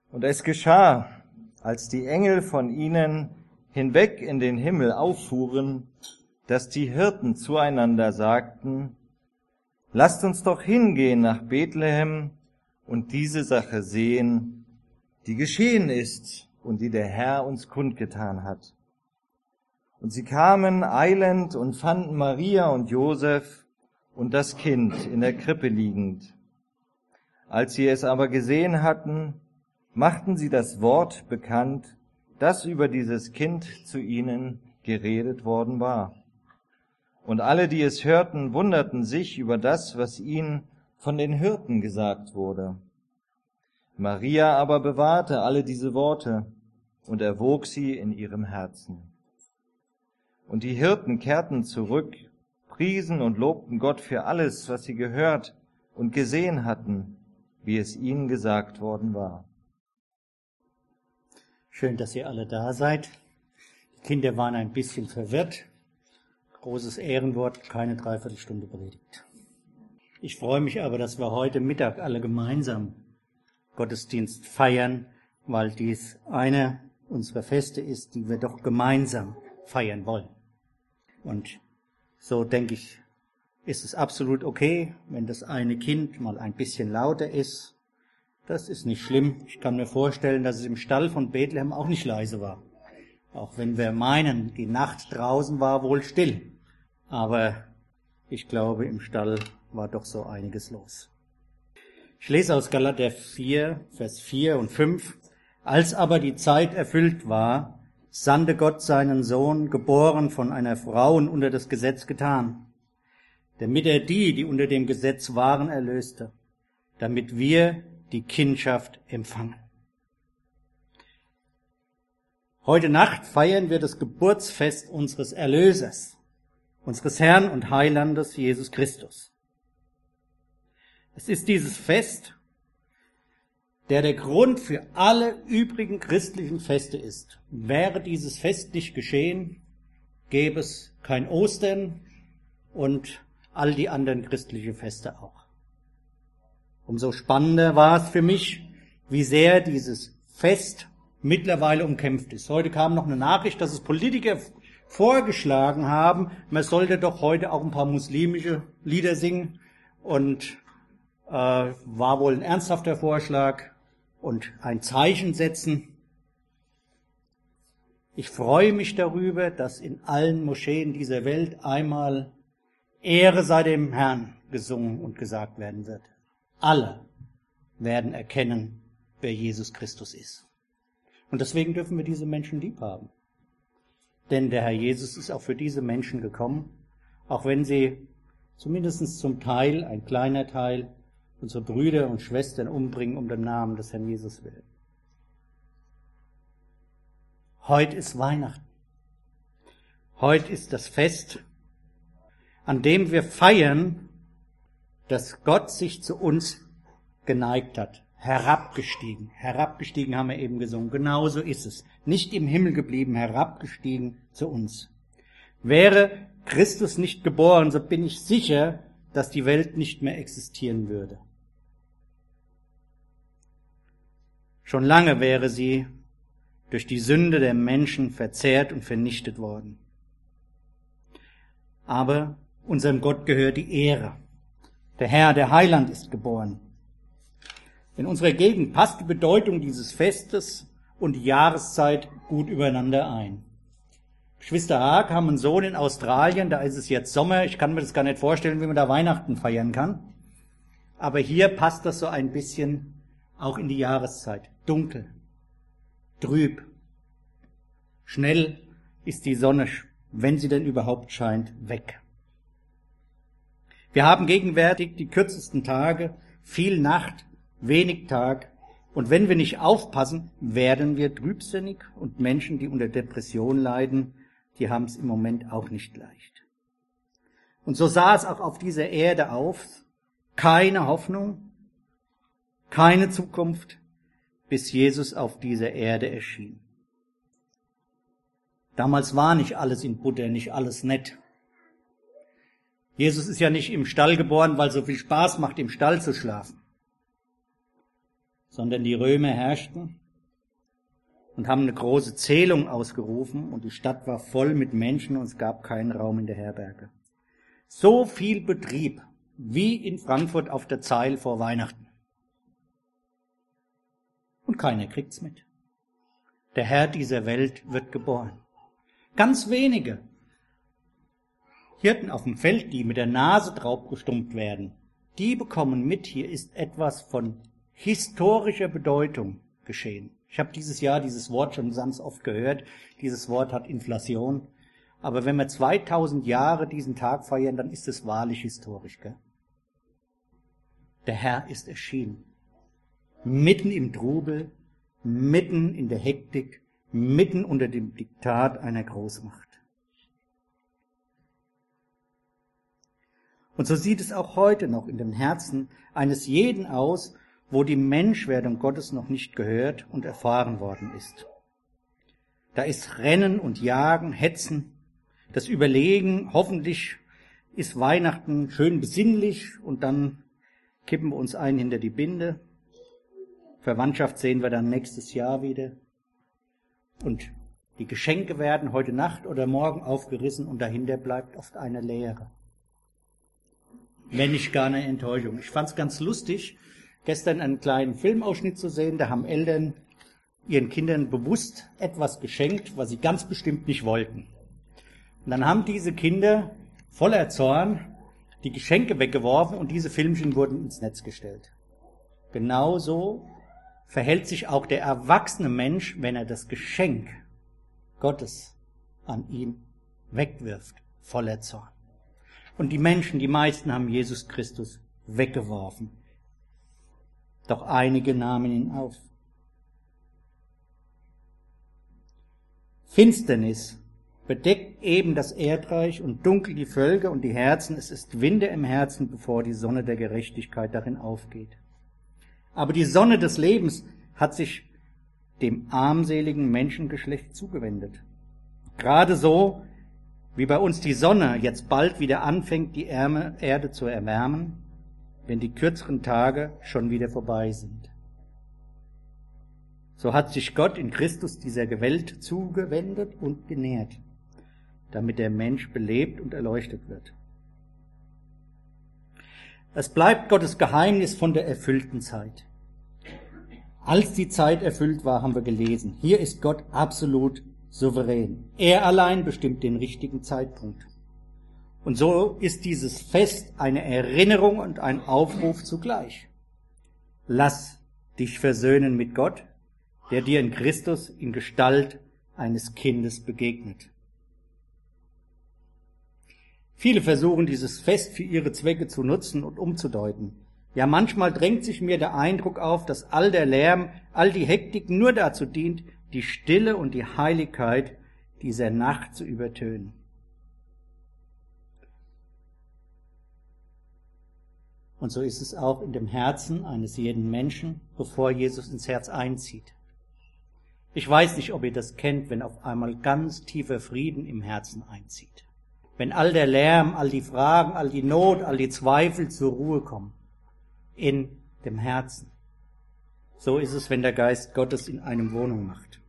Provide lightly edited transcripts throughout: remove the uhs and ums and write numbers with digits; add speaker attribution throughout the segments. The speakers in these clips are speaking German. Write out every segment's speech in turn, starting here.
Speaker 1: Und es geschah, als die Engel von ihnen hinweg in den Himmel auffuhren, dass die Hirten zueinander sagten: Lasst uns doch hingehen nach Bethlehem und diese Sache sehen, die geschehen ist und die der Herr uns kundgetan hat. Und sie kamen eilend und fanden Maria und Josef und das Kind in der Krippe liegend. Als sie es aber gesehen hatten, machten sie das Wort bekannt, das über dieses Kind zu ihnen geredet worden war. Und alle, die es hörten, wunderten sich über das, was ihnen von den Hirten gesagt wurde. Maria aber bewahrte alle diese Worte und erwog sie in ihrem Herzen. Und die Hirten kehrten zurück, priesen und lobten Gott für alles, was sie gehört und gesehen hatten, wie es ihnen gesagt worden war.
Speaker 2: Schön, dass ihr alle da seid. Die Kinder waren ein bisschen verwirrt. Großes Ehrenwort, keine Dreiviertelstunde Predigt. Ich freue mich aber, dass wir heute Mittag alle gemeinsam Gottesdienst feiern, weil dies eine unserer Feste ist, die wir doch gemeinsam feiern wollen. Und so denke ich, ist es absolut okay, wenn das eine Kind mal ein bisschen lauter ist. Das ist nicht schlimm. Ich kann mir vorstellen, dass es im Stall von Bethlehem auch nicht leise war. Auch wenn wir meinen, die Nacht draußen war wohl still. Aber ich glaube, im Stall war doch so einiges los. Ich lese aus Galater 4, Vers 4 und 5. Als aber die Zeit erfüllt war, sandte Gott seinen Sohn, geboren von einer Frau und unter das Gesetz getan, damit er die unter dem Gesetz waren, erlöste, damit wir die Kindschaft empfangen. Heute Nacht feiern wir das Geburtsfest unseres Erlösers, unseres Herrn und Heilandes Jesus Christus. Es ist dieses Fest, der Grund für alle übrigen christlichen Feste ist. Wäre dieses Fest nicht geschehen, gäbe es kein Ostern und all die anderen christlichen Feste auch. Umso spannender war es für mich, wie sehr dieses Fest mittlerweile umkämpft ist. Heute kam noch eine Nachricht, dass es Politiker vorgeschlagen haben, man sollte doch heute auch ein paar muslimische Lieder singen, und war wohl ein ernsthafter Vorschlag und ein Zeichen setzen. Ich freue mich darüber, dass in allen Moscheen dieser Welt einmal Ehre sei dem Herrn gesungen und gesagt werden wird. Alle werden erkennen, wer Jesus Christus ist. Und deswegen dürfen wir diese Menschen lieb haben. Denn der Herr Jesus ist auch für diese Menschen gekommen, auch wenn sie zumindest zum Teil, ein kleiner Teil, unsere Brüder und Schwestern umbringen um den Namen des Herrn Jesus willen. Heute ist Weihnachten. Heute ist das Fest, an dem wir feiern, dass Gott sich zu uns geneigt hat, herabgestiegen. Herabgestiegen haben wir eben gesungen. Genauso ist es. Nicht im Himmel geblieben, herabgestiegen zu uns. Wäre Christus nicht geboren, so bin ich sicher, dass die Welt nicht mehr existieren würde. Schon lange wäre sie durch die Sünde der Menschen verzehrt und vernichtet worden. Aber unserem Gott gehört die Ehre. Der Herr, der Heiland, ist geboren. In unserer Gegend passt die Bedeutung dieses Festes und die Jahreszeit gut übereinander ein. Geschwister Haag haben einen Sohn in Australien, da ist es jetzt Sommer. Ich kann mir das gar nicht vorstellen, wie man da Weihnachten feiern kann. Aber hier passt das so ein bisschen auch in die Jahreszeit. Dunkel, trüb. Schnell ist die Sonne, wenn sie denn überhaupt scheint, weg. Wir haben gegenwärtig die kürzesten Tage, viel Nacht, wenig Tag. Und wenn wir nicht aufpassen, werden wir trübsinnig, und Menschen, die unter Depression leiden, die haben es im Moment auch nicht leicht. Und so sah es auch auf dieser Erde aus. Keine Hoffnung, keine Zukunft, bis Jesus auf dieser Erde erschien. Damals war nicht alles in Butter, nicht alles nett. Jesus ist ja nicht im Stall geboren, weil so viel Spaß macht, im Stall zu schlafen. sondern die Römer herrschten und haben eine große Zählung ausgerufen und die Stadt war voll mit Menschen und es gab keinen Raum in der Herberge. So viel Betrieb wie in Frankfurt auf der Zeil vor Weihnachten. Und keiner kriegt's mit. Der Herr dieser Welt wird geboren. Ganz wenige Hirten auf dem Feld, die mit der Nase drauf gestummt werden, die bekommen mit, hier ist etwas von historischer Bedeutung geschehen. Ich habe dieses Jahr dieses Wort schon ganz oft gehört. Dieses Wort hat Inflation. Aber wenn wir 2000 Jahre diesen Tag feiern, dann ist es wahrlich historisch, gell? Der Herr ist erschienen. Mitten im Trubel, mitten in der Hektik, mitten unter dem Diktat einer Großmacht. Und so sieht es auch heute noch in den Herzen eines jeden aus, wo die Menschwerdung Gottes noch nicht gehört und erfahren worden ist. Da ist Rennen und Jagen, Hetzen, das Überlegen, hoffentlich ist Weihnachten schön besinnlich und dann kippen wir uns ein hinter die Binde. Verwandtschaft sehen wir dann nächstes Jahr wieder. Und die Geschenke werden heute Nacht oder morgen aufgerissen und dahinter bleibt oft eine Leere. Wenn nicht gar eine Enttäuschung. Ich fand es ganz lustig, gestern einen kleinen Filmausschnitt zu sehen. Da haben Eltern ihren Kindern bewusst etwas geschenkt, was sie ganz bestimmt nicht wollten. Und dann haben diese Kinder voller Zorn die Geschenke weggeworfen und diese Filmchen wurden ins Netz gestellt. Genauso verhält sich auch der erwachsene Mensch, wenn er das Geschenk Gottes an ihn wegwirft, voller Zorn. Und die Menschen, die meisten haben Jesus Christus weggeworfen. Doch einige nahmen ihn auf. Finsternis bedeckt eben das Erdreich und dunkel die Völker und die Herzen. Es ist Winter im Herzen, bevor die Sonne der Gerechtigkeit darin aufgeht. Aber die Sonne des Lebens hat sich dem armseligen Menschengeschlecht zugewendet. Gerade so, wie bei uns die Sonne jetzt bald wieder anfängt, die Erde zu erwärmen, wenn die kürzeren Tage schon wieder vorbei sind. So hat sich Gott in Christus dieser Welt zugewendet und genährt, damit der Mensch belebt und erleuchtet wird. Es bleibt Gottes Geheimnis von der erfüllten Zeit. Als die Zeit erfüllt war, haben wir gelesen, hier ist Gott absolut souverän. Er allein bestimmt den richtigen Zeitpunkt. Und so ist dieses Fest eine Erinnerung und ein Aufruf zugleich. Lass dich versöhnen mit Gott, der dir in Christus in Gestalt eines Kindes begegnet. Viele versuchen, dieses Fest für ihre Zwecke zu nutzen und umzudeuten. Ja, manchmal drängt sich mir der Eindruck auf, dass all der Lärm, all die Hektik nur dazu dient, die Stille und die Heiligkeit dieser Nacht zu übertönen. Und so ist es auch in dem Herzen eines jeden Menschen, bevor Jesus ins Herz einzieht. Ich weiß nicht, ob ihr das kennt, wenn auf einmal ganz tiefer Frieden im Herzen einzieht. Wenn all der Lärm, all die Fragen, all die Not, all die Zweifel zur Ruhe kommen. In dem Herzen. So ist es, wenn der Geist Gottes in einem Wohnung macht.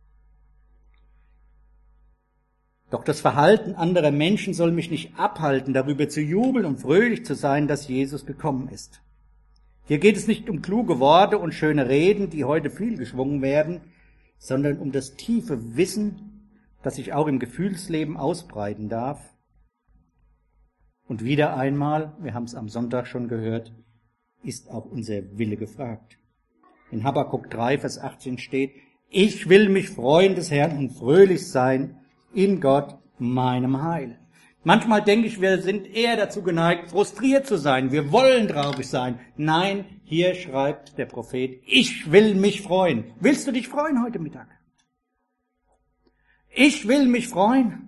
Speaker 2: Doch das Verhalten anderer Menschen soll mich nicht abhalten, darüber zu jubeln und fröhlich zu sein, dass Jesus gekommen ist. Hier geht es nicht um kluge Worte und schöne Reden, die heute viel geschwungen werden, sondern um das tiefe Wissen, das sich auch im Gefühlsleben ausbreiten darf. Und wieder einmal, wir haben es am Sonntag schon gehört, ist auch unser Wille gefragt. In Habakuk 3, Vers 18 steht, ich will mich freuen des Herrn und fröhlich sein in Gott, meinem Heil. Manchmal denke ich, wir sind eher dazu geneigt, frustriert zu sein. Wir wollen traurig sein. Nein, hier schreibt der Prophet, ich will mich freuen. Willst du dich freuen heute Mittag? Ich will mich freuen.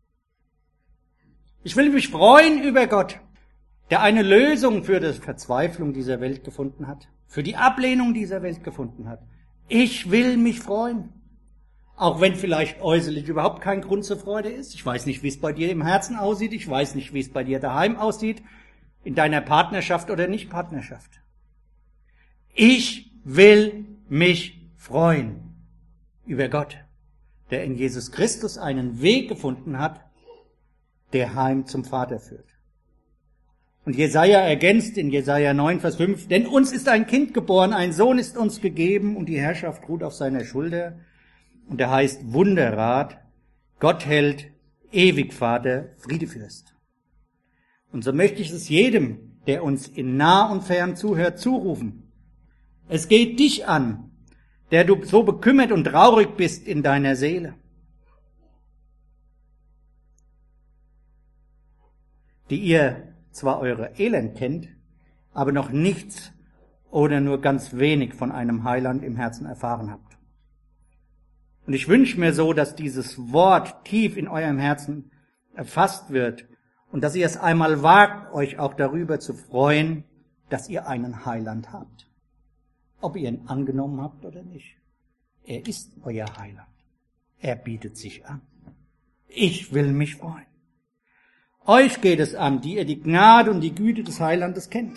Speaker 2: Ich will mich freuen über Gott, der eine Lösung für die Verzweiflung dieser Welt gefunden hat, für die Ablehnung dieser Welt gefunden hat. Ich will mich freuen. Auch wenn vielleicht äußerlich überhaupt kein Grund zur Freude ist. Ich weiß nicht, wie es bei dir im Herzen aussieht. Ich weiß nicht, wie es bei dir daheim aussieht, in deiner Partnerschaft oder Nicht-Partnerschaft. Ich will mich freuen über Gott, der in Jesus Christus einen Weg gefunden hat, der heim zum Vater führt. Und Jesaja ergänzt in Jesaja 9, Vers 5, denn uns ist ein Kind geboren, ein Sohn ist uns gegeben und die Herrschaft ruht auf seiner Schulter. Und er heißt Wunderrat, Gottheld, Ewigvater, Friedefürst. Und so möchte ich es jedem, der uns in nah und fern zuhört, zurufen. Es geht dich an, der du so bekümmert und traurig bist in deiner Seele. Die ihr zwar eure Elend kennt, aber noch nichts oder nur ganz wenig von einem Heiland im Herzen erfahren habt. Und ich wünsche mir so, dass dieses Wort tief in eurem Herzen erfasst wird und dass ihr es einmal wagt, euch auch darüber zu freuen, dass ihr einen Heiland habt. Ob ihr ihn angenommen habt oder nicht. Er ist euer Heiland. Er bietet sich an. Ich will mich freuen. Euch geht es an, die ihr die Gnade und die Güte des Heilandes kennt.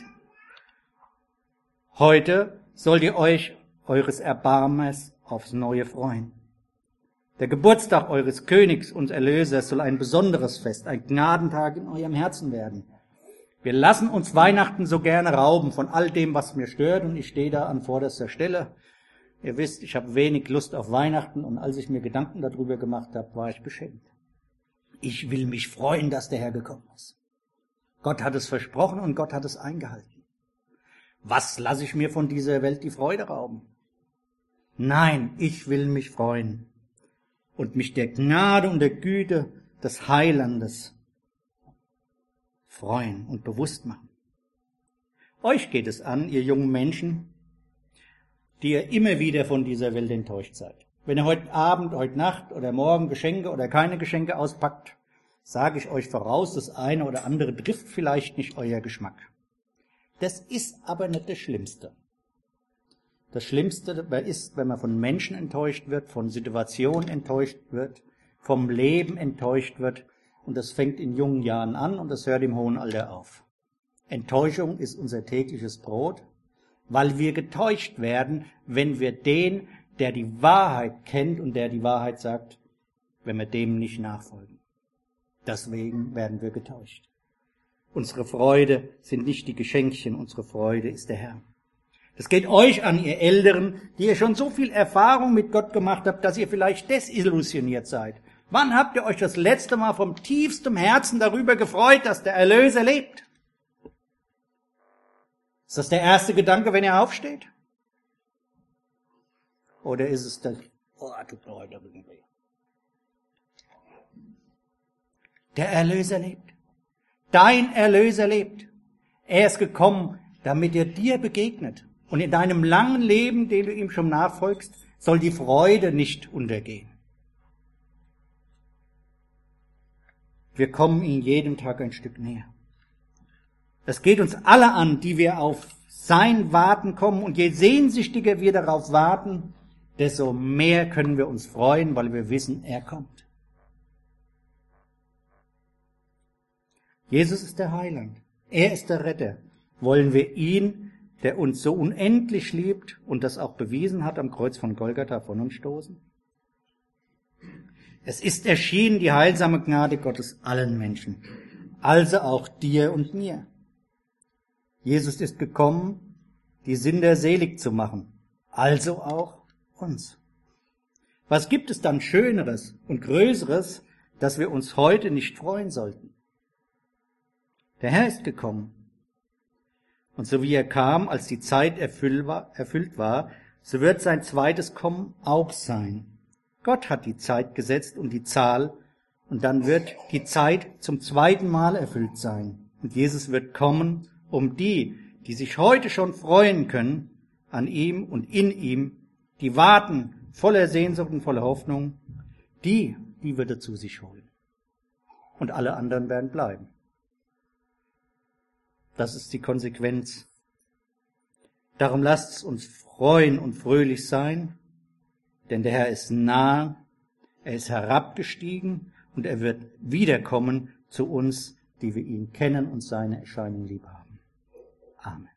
Speaker 2: Heute sollt ihr euch eures Erbarmers aufs Neue freuen. Der Geburtstag eures Königs und Erlösers soll ein besonderes Fest, ein Gnadentag in eurem Herzen werden. Wir lassen uns Weihnachten so gerne rauben von all dem, was mir stört, und ich stehe da an vorderster Stelle. Ihr wisst, ich habe wenig Lust auf Weihnachten, und als ich mir Gedanken darüber gemacht habe, war ich beschämt. Ich will mich freuen, dass der Herr gekommen ist. Gott hat es versprochen und Gott hat es eingehalten. Was lasse ich mir von dieser Welt die Freude rauben? Nein, ich will mich freuen und mich der Gnade und der Güte des Heilandes freuen und bewusst machen. Euch geht es an, ihr jungen Menschen, die ihr immer wieder von dieser Welt enttäuscht seid. Wenn ihr heute Abend, heute Nacht oder morgen Geschenke oder keine Geschenke auspackt, sage ich euch voraus, das eine oder andere trifft vielleicht nicht euer Geschmack. Das ist aber nicht das Schlimmste. Das Schlimmste dabei ist, wenn man von Menschen enttäuscht wird, von Situationen enttäuscht wird, vom Leben enttäuscht wird. Und das fängt in jungen Jahren an und das hört im hohen Alter auf. Enttäuschung ist unser tägliches Brot, weil wir getäuscht werden, wenn wir den, der die Wahrheit kennt und der die Wahrheit sagt, wenn wir dem nicht nachfolgen. Deswegen werden wir getäuscht. Unsere Freude sind nicht die Geschenkchen, unsere Freude ist der Herr. Das geht euch an, ihr Älteren, die ihr schon so viel Erfahrung mit Gott gemacht habt, dass ihr vielleicht desillusioniert seid. Wann habt ihr euch das letzte Mal vom tiefstem Herzen darüber gefreut, dass der Erlöser lebt? Ist das der erste Gedanke, wenn ihr aufsteht? Oder ist es das, tut mir heute weh. Der Erlöser lebt. Dein Erlöser lebt. Er ist gekommen, damit er dir begegnet. Und in deinem langen Leben, den du ihm schon nachfolgst, soll die Freude nicht untergehen. Wir kommen ihm jeden Tag ein Stück näher. Es geht uns alle an, die wir auf sein Warten kommen. Und je sehnsüchtiger wir darauf warten, desto mehr können wir uns freuen, weil wir wissen, er kommt. Jesus ist der Heiland. Er ist der Retter. Wollen wir ihn, der uns so unendlich liebt und das auch bewiesen hat am Kreuz von Golgatha, von uns stoßen? Es ist erschienen die heilsame Gnade Gottes allen Menschen, also auch dir und mir. Jesus ist gekommen, die Sünder selig zu machen, also auch uns. Was gibt es dann Schöneres und Größeres, dass wir uns heute nicht freuen sollten? Der Herr ist gekommen. Und so wie er kam, als die Zeit erfüllt war, so wird sein zweites Kommen auch sein. Gott hat die Zeit gesetzt und die Zahl, und dann wird die Zeit zum zweiten Mal erfüllt sein. Und Jesus wird kommen, um die sich heute schon freuen können, an ihm und in ihm, die warten, voller Sehnsucht und voller Hoffnung, die wird er zu sich holen. Und alle anderen werden bleiben. Das ist die Konsequenz. Darum lasst es uns freuen und fröhlich sein, denn der Herr ist nahe, er ist herabgestiegen und er wird wiederkommen zu uns, die wir ihn kennen und seine Erscheinung lieb haben. Amen.